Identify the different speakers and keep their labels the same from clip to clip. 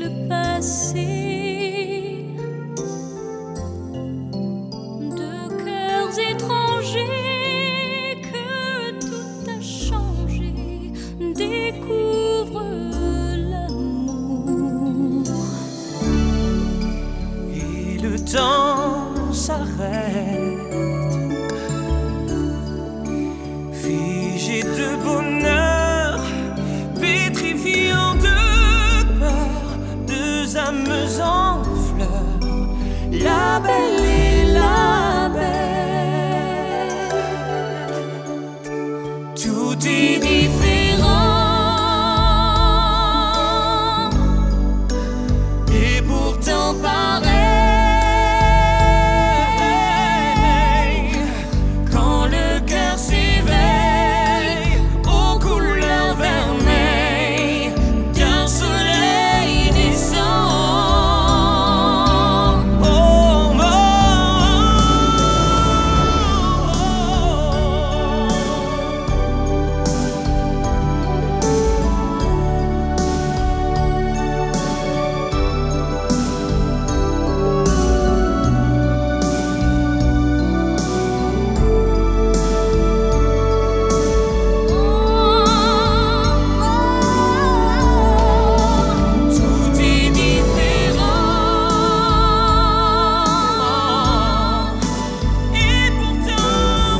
Speaker 1: le passé. Deux cœurs étrangers que tout a changé découvrent l'amour.
Speaker 2: Et le temps s'arrête, figé de bonheur, pétrifiant de peur, deux âmes en fleurs, la belle et la bête. Tout est différent et pourtant pareil. Quand le cœur s'éveille aux couleurs vermeilles d'un soleil naissant. Oh, oh, tout est différent et pourtant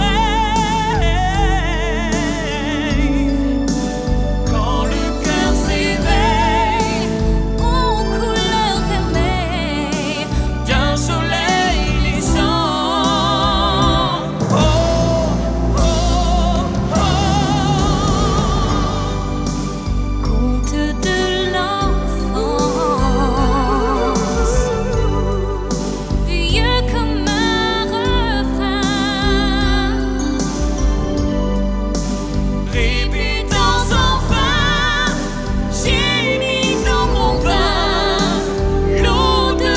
Speaker 2: pareil. Quand le cœur s'éveille
Speaker 1: Aux couleurs vermeilles
Speaker 2: d'un soleil naissant. Oh, oh, oh.
Speaker 1: conte de l'enfance, vieux comme un refrain,
Speaker 2: Répétant sans fin, j'ai mis dans mon vin l'eau de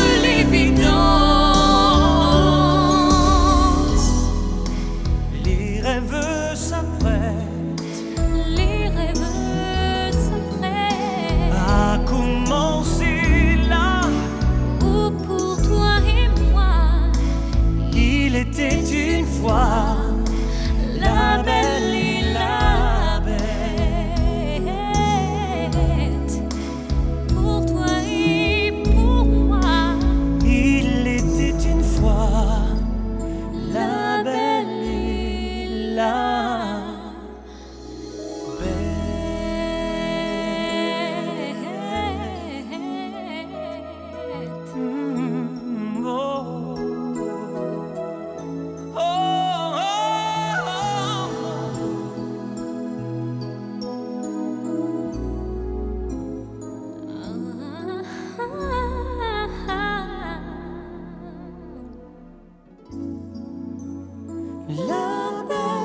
Speaker 2: l'évidence. Les rêves s'apprêtent
Speaker 1: les rêves s'apprêtent.
Speaker 2: à commencer là.
Speaker 1: Où pour toi et moi,
Speaker 2: Il était une fois la belle et la bête.
Speaker 1: pour toi et pour moi,
Speaker 2: Il était une fois la belle et la bête. Oh, oh, la belle.